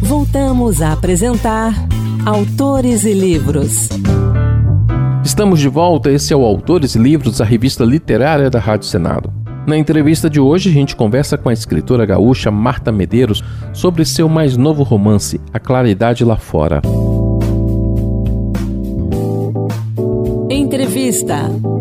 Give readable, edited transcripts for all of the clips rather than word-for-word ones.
Voltamos a apresentar Autores e Livros. Estamos de volta, esse é o Autores e Livros, a revista literária da Rádio Senado. Na entrevista de hoje, a gente conversa com a escritora gaúcha Marta Medeiros sobre seu mais novo romance, A Claridade Lá Fora. Entrevista.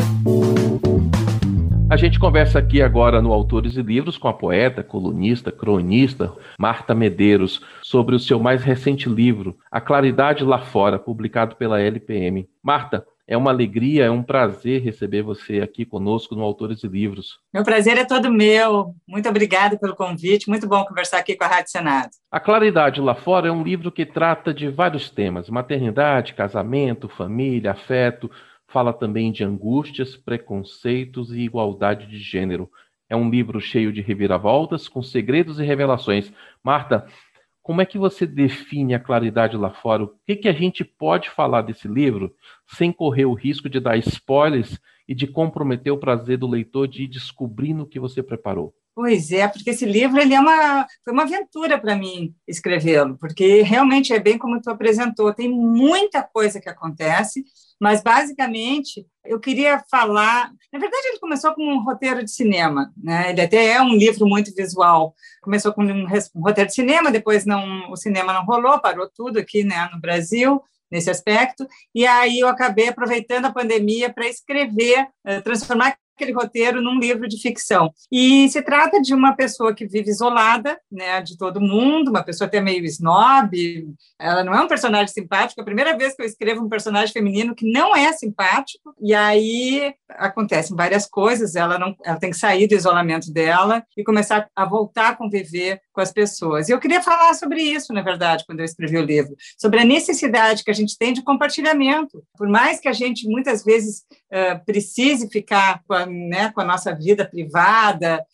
A gente conversa aqui agora no Autores e Livros com a poeta, colunista, cronista Marta Medeiros sobre o seu mais recente livro, A Claridade Lá Fora, publicado pela LPM. Marta, é uma alegria, é um prazer receber você aqui conosco no Autores e Livros. Meu prazer é todo meu. Muito obrigada pelo convite. Muito bom conversar aqui com a Rádio Senado. A Claridade Lá Fora é um livro que trata de vários temas: maternidade, casamento, família, afeto. Fala também de angústias, preconceitos e igualdade de gênero. É um livro cheio de reviravoltas, com segredos e revelações. Marta, como é que você define A Claridade Lá Fora? O que a gente pode falar desse livro sem correr o risco de dar spoilers e de comprometer o prazer do leitor de ir descobrindo o que você preparou? Pois é, porque esse livro foi uma aventura para mim escrevê-lo, porque realmente é bem como tu apresentou, tem muita coisa que acontece, mas basicamente eu queria falar. Na verdade, ele começou com um roteiro de cinema, né? Ele até é um livro muito visual. Começou com um roteiro de cinema, depois o cinema não rolou, parou tudo aqui, né, no Brasil, nesse aspecto, e aí eu acabei aproveitando a pandemia para escrever, transformar aquele roteiro num livro de ficção. E se trata de uma pessoa que vive isolada, né, de todo mundo, uma pessoa até meio snob, ela não é um personagem simpático, é a primeira vez que eu escrevo um personagem feminino que não é simpático, e aí acontecem várias coisas, ela tem que sair do isolamento dela e começar a voltar a conviver com as pessoas. E eu queria falar sobre isso, na verdade, quando eu escrevi o livro, sobre a necessidade que a gente tem de compartilhamento. Por mais que a gente, muitas vezes, precise ficar com a nossa vida privada,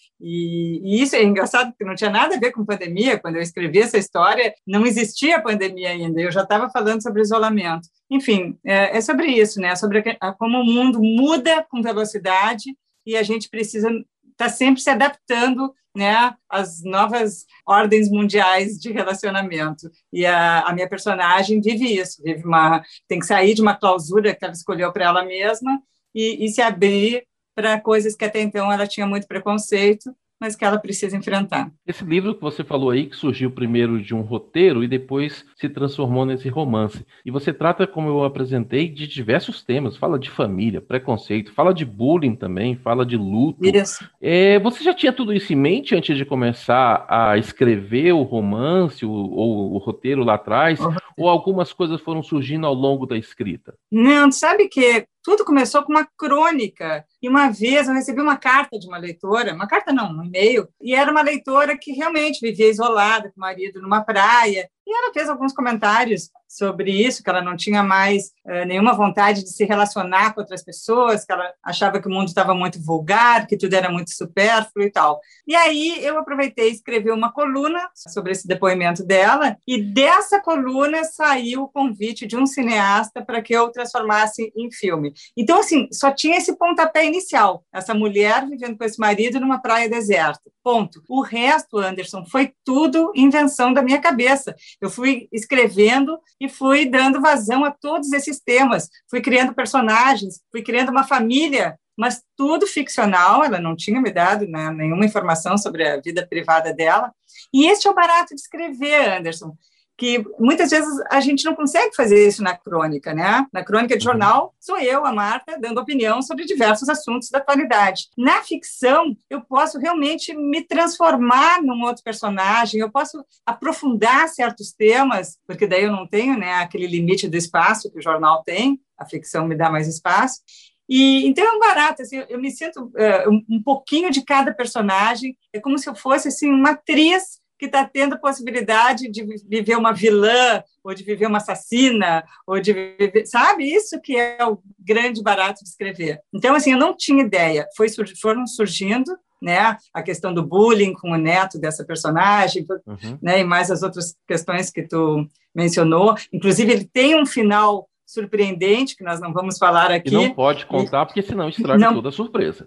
e isso é engraçado, porque não tinha nada a ver com pandemia. Quando eu escrevi essa história, não existia pandemia ainda, eu já estava falando sobre isolamento. Enfim, é sobre isso, né? Sobre como o mundo muda com velocidade e a gente precisa estar sempre se adaptando, né, às novas ordens mundiais de relacionamento. E a minha personagem vive isso, tem que sair de uma clausura que ela escolheu para ela mesma e se abrir para coisas que até então ela tinha muito preconceito, mas que ela precisa enfrentar. Esse livro que você falou aí, que surgiu primeiro de um roteiro e depois se transformou nesse romance. E você trata, como eu apresentei, de diversos temas. Fala de família, preconceito, fala de bullying também, fala de luto. Isso. Você já tinha tudo isso em mente antes de começar a escrever o romance ou o roteiro lá atrás? Ou algumas coisas foram surgindo ao longo da escrita? Não, sabe que tudo começou com uma crônica. E uma vez eu recebi uma carta de uma leitora, uma carta não, um e-mail, e era uma leitora que realmente vivia isolada com o marido numa praia, e ela fez alguns comentários sobre isso, que ela não tinha mais nenhuma vontade de se relacionar com outras pessoas, que ela achava que o mundo estava muito vulgar, que tudo era muito supérfluo e tal. E aí eu aproveitei e escrevi uma coluna sobre esse depoimento dela, e dessa coluna saiu o convite de um cineasta para que eu transformasse em filme. Então, assim, só tinha esse pontapé inicial, essa mulher vivendo com esse marido numa praia deserta, ponto. O resto, Anderson, foi tudo invenção da minha cabeça. Eu fui escrevendo e fui dando vazão a todos esses temas, fui criando personagens, fui criando uma família, mas tudo ficcional. Ela não tinha me dado, né, nenhuma informação sobre a vida privada dela, e este é o barato de escrever, Anderson, que muitas vezes a gente não consegue fazer isso na crônica, né? Na crônica de jornal, sou eu, a Marta, dando opinião sobre diversos assuntos da atualidade. Na ficção, eu posso realmente me transformar num outro personagem, eu posso aprofundar certos temas, porque daí eu não tenho, né, aquele limite do espaço que o jornal tem, a ficção me dá mais espaço. E então é um barato, assim, eu me sinto um pouquinho de cada personagem, é como se eu fosse assim, uma atriz que está tendo a possibilidade de viver uma vilã, ou de viver uma assassina, ou de viver, sabe? Isso que é o grande barato de escrever. Então, assim, eu não tinha ideia. Foram surgindo, né, a questão do bullying com o neto dessa personagem, né, e mais as outras questões que tu mencionou. Inclusive, ele tem um final surpreendente, que nós não vamos falar aqui. E não pode contar, porque senão estraga toda a surpresa.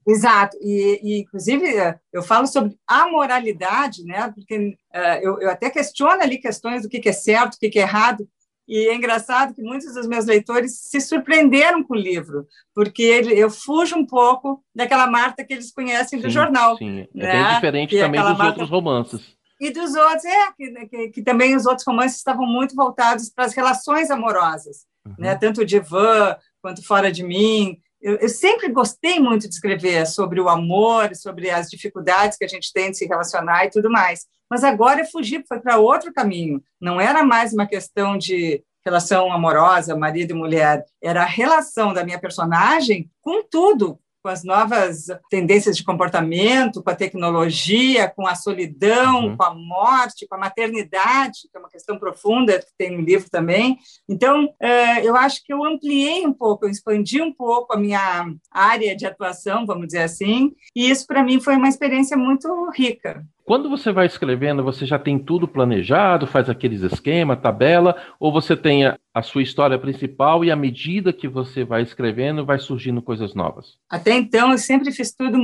Exato, inclusive eu falo sobre amoralidade, né? Porque eu até questiono ali questões do que é certo, o que é errado, e é engraçado que muitos dos meus leitores se surpreenderam com o livro, porque eu fujo um pouco daquela Marta que eles conhecem do Sim, jornal, sim. É bem né? diferente Que é também aquela dos Marta outros romances. e dos outros, que também os outros romances estavam muito voltados para as relações amorosas, né? Tanto o Divã quanto Fora de Mim. Eu sempre gostei muito de escrever sobre o amor, sobre as dificuldades que a gente tem de se relacionar e tudo mais. Mas agora eu fugi, foi para outro caminho. Não era mais uma questão de relação amorosa, marido e mulher, era a relação da minha personagem com tudo, com as novas tendências de comportamento, com a tecnologia, com a solidão, com a morte, com a maternidade, que é uma questão profunda que tem no livro também. Então, eu acho que eu ampliei um pouco, eu expandi um pouco a minha área de atuação, vamos dizer assim, e isso para mim foi uma experiência muito rica. Quando você vai escrevendo, você já tem tudo planejado, faz aqueles esquema, tabela, ou você tem a sua história principal e à medida que você vai escrevendo, vai surgindo coisas novas? Até então, eu sempre fiz tudo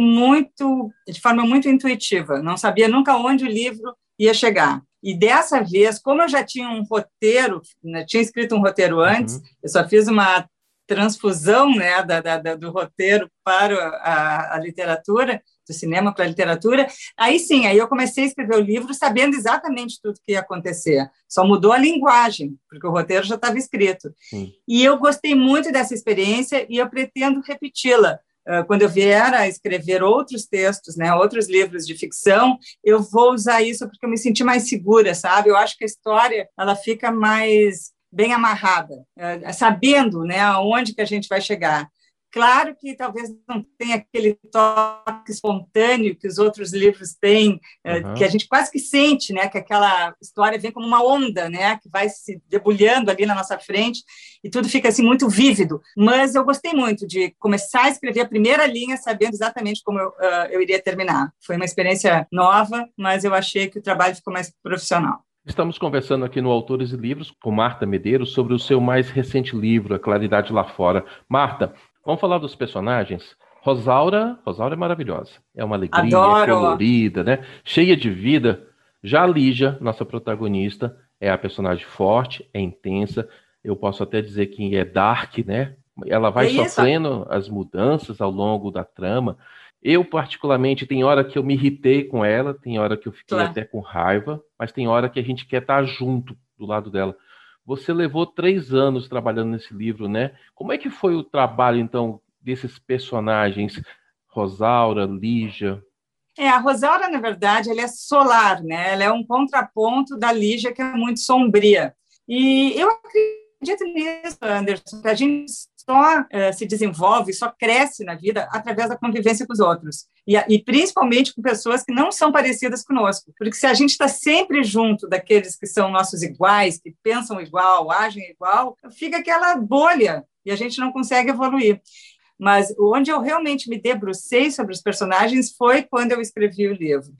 de forma muito intuitiva, não sabia nunca onde o livro ia chegar. E dessa vez, como eu já tinha um roteiro, né, tinha escrito um roteiro antes, eu só fiz uma transfusão, né, do roteiro para a literatura, do cinema para a literatura, aí sim, aí eu comecei a escrever o livro sabendo exatamente tudo que ia acontecer, só mudou a linguagem, porque o roteiro já estava escrito. Sim. E eu gostei muito dessa experiência e eu pretendo repeti-la. Quando eu vier a escrever outros textos, né, outros livros de ficção, eu vou usar isso porque eu me senti mais segura, sabe? Eu acho que a história ela fica mais bem amarrada, sabendo, né, aonde que a gente vai chegar. Claro que talvez não tenha aquele toque espontâneo que os outros livros têm, que a gente quase que sente, né, que aquela história vem como uma onda, né, que vai se debulhando ali na nossa frente e tudo fica assim muito vívido. Mas eu gostei muito de começar a escrever a primeira linha sabendo exatamente como eu iria terminar. Foi uma experiência nova, mas eu achei que o trabalho ficou mais profissional. Estamos conversando aqui no Autores e Livros com Marta Medeiros sobre o seu mais recente livro, A Claridade Lá Fora. Marta, vamos falar dos personagens? Rosaura é maravilhosa. É uma alegria, adoro. É colorida, né? Cheia de vida. Já a Lígia, nossa protagonista, é a personagem forte, é intensa. Eu posso até dizer que é dark, né? Ela vai sofrendo as mudanças ao longo da trama. Eu, particularmente, tem hora que eu me irritei com ela, tem hora que eu fiquei até com raiva, mas tem hora que a gente quer estar junto do lado dela. Você levou 3 anos trabalhando nesse livro, né? Como é que foi o trabalho, então, desses personagens, Rosaura, Lígia? A Rosaura, na verdade, ela é solar, né? Ela é um contraponto da Lígia, que é muito sombria. E eu acredito nisso, Anderson, que a gente só se desenvolve, só cresce na vida através da convivência com os outros. E principalmente com pessoas que não são parecidas conosco. Porque se a gente está sempre junto daqueles que são nossos iguais, que pensam igual, agem igual, fica aquela bolha e a gente não consegue evoluir. Mas onde eu realmente me debrucei sobre os personagens foi quando eu escrevi o livro.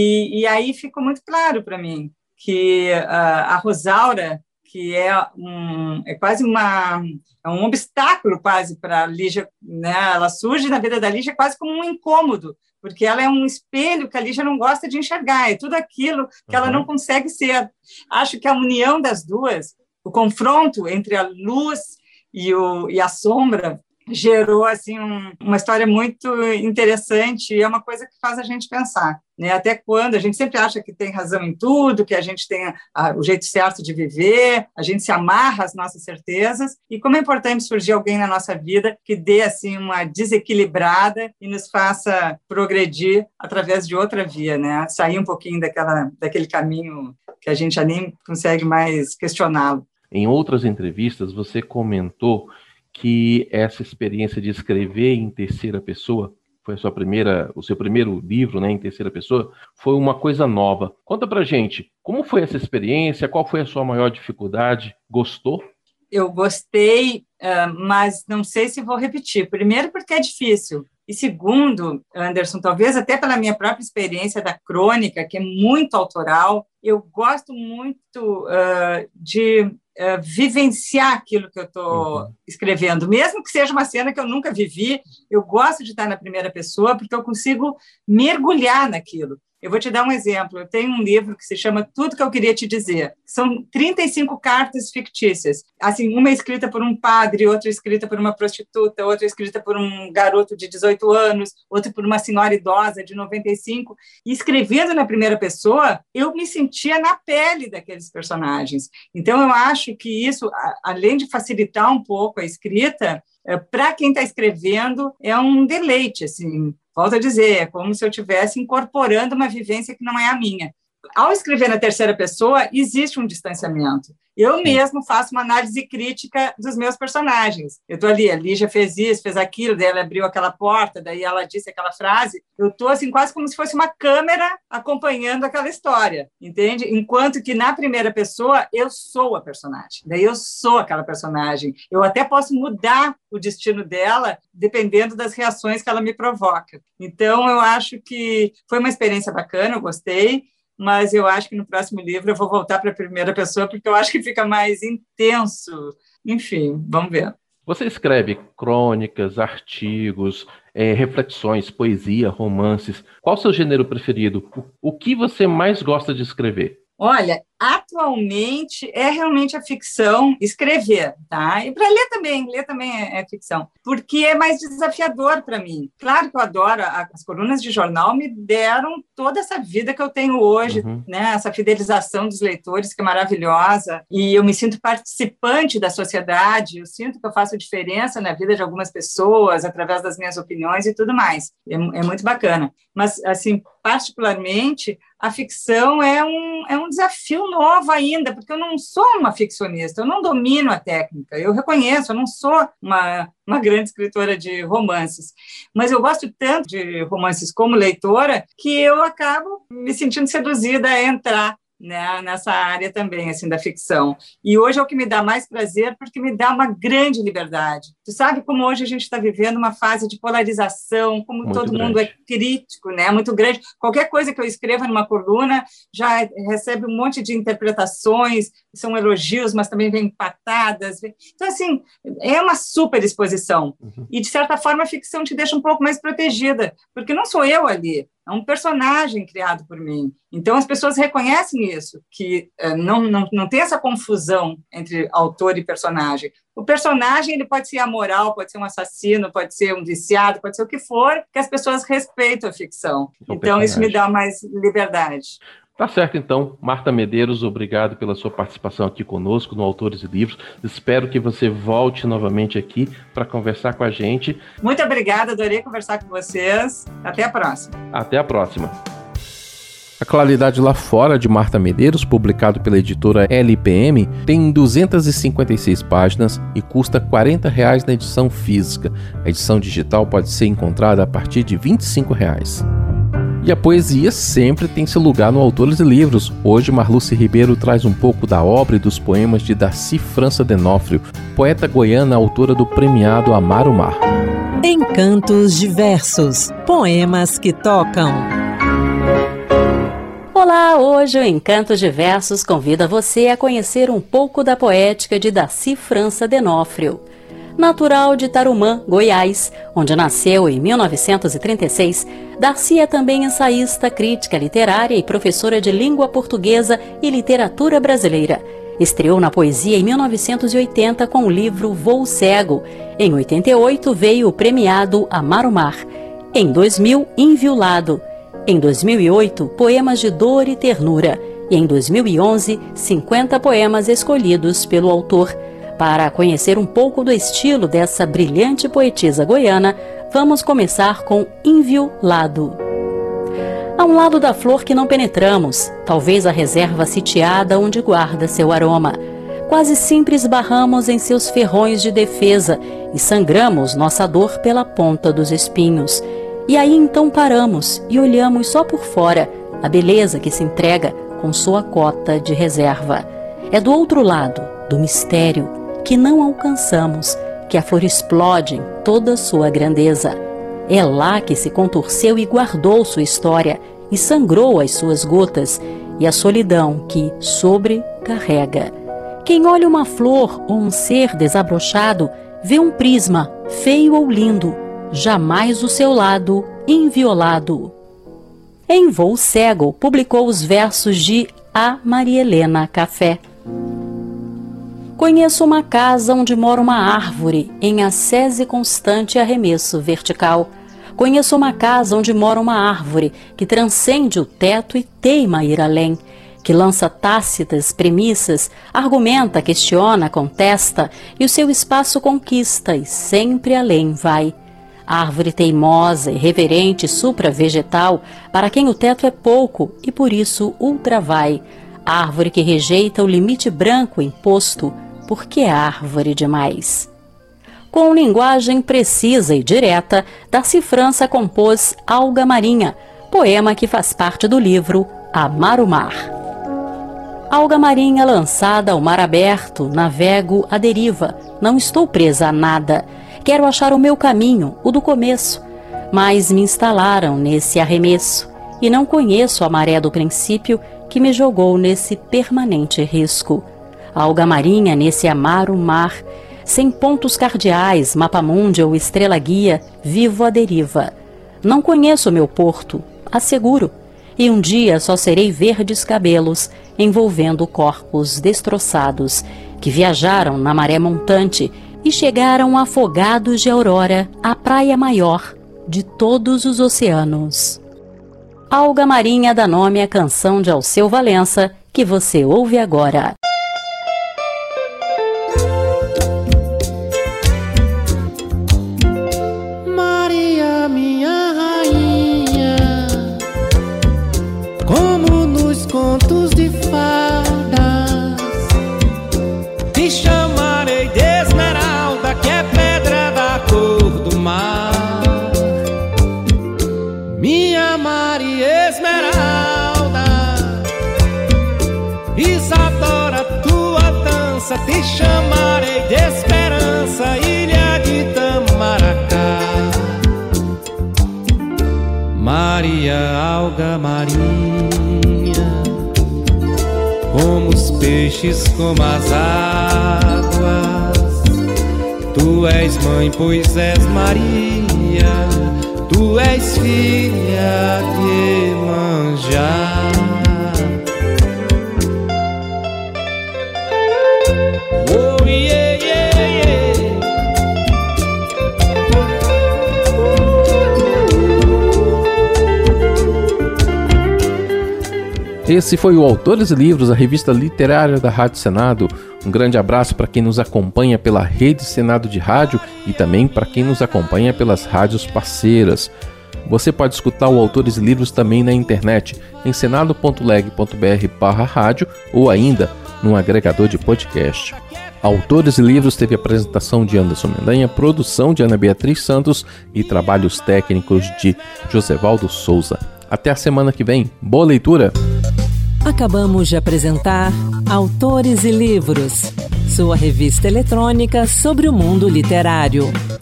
E aí ficou muito claro para mim que a Rosaura, que é quase um obstáculo quase para a Lígia, né? Ela surge na vida da Lígia quase como um incômodo, porque ela é um espelho que a Lígia não gosta de enxergar, é tudo aquilo que ela não consegue ser. Acho que a união das duas, o confronto entre a luz e a sombra, gerou assim uma história muito interessante e é uma coisa que faz a gente pensar, né? Até quando a gente sempre acha que tem razão em tudo, que a gente tem o jeito certo de viver, a gente se amarra às nossas certezas e como é importante surgir alguém na nossa vida que dê assim uma desequilibrada e nos faça progredir através de outra via, né? Sair um pouquinho daquele caminho que a gente já nem consegue mais questioná-lo. Em outras entrevistas você comentou que essa experiência de escrever em terceira pessoa, foi o seu primeiro livro, né, em terceira pessoa, foi uma coisa nova. Conta pra gente, como foi essa experiência, qual foi a sua maior dificuldade? Gostou? Eu gostei, mas não sei se vou repetir. Primeiro porque é difícil. E segundo, Anderson, talvez até pela minha própria experiência da crônica, que é muito autoral, eu gosto muito de vivenciar aquilo que eu estou escrevendo, mesmo que seja uma cena que eu nunca vivi. Eu gosto de estar na primeira pessoa porque eu consigo mergulhar naquilo. Eu vou te dar um exemplo. Eu tenho um livro que se chama Tudo que eu Queria Te Dizer. São 35 cartas fictícias. Assim, uma escrita por um padre, outra escrita por uma prostituta, outra escrita por um garoto de 18 anos, outra por uma senhora idosa de 95. E escrevendo na primeira pessoa, eu me sentia na pele daqueles personagens. Então, eu acho que isso, além de facilitar um pouco a escrita, para quem está escrevendo, é um deleite, assim. Volto a dizer, é como se eu estivesse incorporando uma vivência que não é a minha. Ao escrever na terceira pessoa, existe um distanciamento. Eu mesmo faço uma análise crítica dos meus personagens. Eu estou ali, a Lígia fez isso, fez aquilo, daí ela abriu aquela porta, daí ela disse aquela frase. Eu estou assim, quase como se fosse uma câmera acompanhando aquela história, entende? Enquanto que na primeira pessoa, eu sou a personagem. Daí eu sou aquela personagem. Eu até posso mudar o destino dela dependendo das reações que ela me provoca. Então, eu acho que foi uma experiência bacana, eu gostei, mas eu acho que no próximo livro eu vou voltar para a primeira pessoa, porque eu acho que fica mais intenso. Enfim, vamos ver. Você escreve crônicas, artigos, reflexões, poesia, romances. Qual o seu gênero preferido? O que você mais gosta de escrever? Olha, atualmente é realmente a ficção, escrever, tá? E para ler também é ficção, porque é mais desafiador para mim. Claro que eu adoro, as colunas de jornal me deram toda essa vida que eu tenho hoje, né? Essa fidelização dos leitores que é maravilhosa, e eu me sinto participante da sociedade, eu sinto que eu faço diferença na vida de algumas pessoas através das minhas opiniões e tudo mais. É muito bacana. Mas, assim, particularmente, a ficção é um desafio novo ainda, porque eu não sou uma ficcionista, eu não domino a técnica, eu reconheço, eu não sou uma grande escritora de romances, mas eu gosto tanto de romances como leitora que eu acabo me sentindo seduzida a entrar, né, nessa área também, assim, da ficção. E hoje é o que me dá mais prazer, porque me dá uma grande liberdade. Tu sabe como hoje a gente está vivendo uma fase de polarização, como muito todo grande. Mundo é crítico, né, muito grande. Qualquer coisa que eu escreva numa coluna já recebe um monte de interpretações, são elogios, mas também vem patadas. Então, assim, é uma super exposição. E, de certa forma, a ficção te deixa um pouco mais protegida, porque não sou eu ali, é um personagem criado por mim. Então, as pessoas reconhecem isso, que não tem essa confusão entre autor e personagem. O personagem ele pode ser amoral, pode ser um assassino, pode ser um viciado, pode ser o que for, que as pessoas respeitam a ficção. Então, isso me dá mais liberdade. Tá certo, então. Marta Medeiros, obrigado pela sua participação aqui conosco no Autores e Livros. Espero que você volte novamente aqui para conversar com a gente. Muito obrigada, adorei conversar com vocês. Até a próxima. Até a próxima. A Claridade Lá Fora, de Marta Medeiros, publicado pela editora LPM, tem 256 páginas e custa R$ 40 na edição física. A edição digital pode ser encontrada a partir de R$ 25. E a poesia sempre tem seu lugar no Autores e Livros. Hoje, Marluce Ribeiro traz um pouco da obra e dos poemas de Darcy França D'Onofrio, poeta goiana, autora do premiado Amar o Mar. Encantos Diversos, poemas que tocam. Olá, hoje o Encantos Diversos convida você a conhecer um pouco da poética de Darcy França D'Onofrio. Natural de Tarumã, Goiás, onde nasceu em 1936, Darcy é também ensaísta, crítica literária e professora de língua portuguesa e literatura brasileira. Estreou na poesia em 1980 com o livro Voo Cego. Em 88 veio o premiado Amar o Mar. Em 2000, Inviolado. Em 2008, Poemas de Dor e Ternura. E em 2011, 50 poemas escolhidos pelo autor. Para conhecer um pouco do estilo dessa brilhante poetisa goiana, vamos começar com Inviolado. Há um lado da flor que não penetramos, talvez a reserva sitiada onde guarda seu aroma. Quase sempre esbarramos em seus ferrões de defesa e sangramos nossa dor pela ponta dos espinhos. E aí então paramos e olhamos só por fora a beleza que se entrega com sua cota de reserva. É do outro lado, do mistério, que não alcançamos, que a flor explode em toda sua grandeza. É lá que se contorceu e guardou sua história, e sangrou as suas gotas, e a solidão que sobrecarrega. Quem olha uma flor ou um ser desabrochado, vê um prisma, feio ou lindo, jamais o seu lado inviolado. Em Voo Cego, publicou os versos de A. Maria Helena Café. Conheço uma casa onde mora uma árvore, em ascese constante e arremesso vertical. Conheço uma casa onde mora uma árvore, que transcende o teto e teima a ir além, que lança tácitas premissas, argumenta, questiona, contesta, e o seu espaço conquista e sempre além vai. Árvore teimosa, irreverente, supra-vegetal, para quem o teto é pouco e por isso ultra vai. Árvore que rejeita o limite branco imposto, porque é árvore demais. Com linguagem precisa e direta, Darcy França compôs Alga Marinha, poema que faz parte do livro Amar o Mar. Alga marinha lançada ao mar aberto, navego à deriva, não estou presa a nada. Quero achar o meu caminho, o do começo, mas me instalaram nesse arremesso e não conheço a maré do princípio que me jogou nesse permanente risco. Alga marinha nesse amar o mar, sem pontos cardeais, mapa-mundi ou estrela-guia, vivo à deriva. Não conheço o meu porto, asseguro, e um dia só serei verdes cabelos envolvendo corpos destroçados que viajaram na maré montante e chegaram afogados de aurora à praia maior de todos os oceanos. Alga Marinha dá nome à canção de Alceu Valença, que você ouve agora. Maria, minha rainha, como nos contos de fadas, te chamarei de esmeralda, que é pedra da cor do mar. Minha Maria Esmeralda, Isadora, tua dança, te chamarei de esperança, ilha de Itamaracá. Maria, alga marinha, como os peixes, como as águas. Tu és mãe, pois és Maria, tu és filha de Iemanjá. Oh, yeah, yeah, yeah. Esse foi o Autores e Livros, a revista literária da Rádio Senado. Um grande abraço para quem nos acompanha pela Rede Senado de Rádio e também para quem nos acompanha pelas rádios parceiras. Você pode escutar o Autores e Livros também na internet, em senado.leg.br/rádio ou ainda num agregador de podcast. Autores e Livros teve apresentação de Anderson Mendanha, produção de Ana Beatriz Santos e trabalhos técnicos de Josevaldo Souza. Até a semana que vem. Boa leitura! Acabamos de apresentar Autores e Livros, sua revista eletrônica sobre o mundo literário.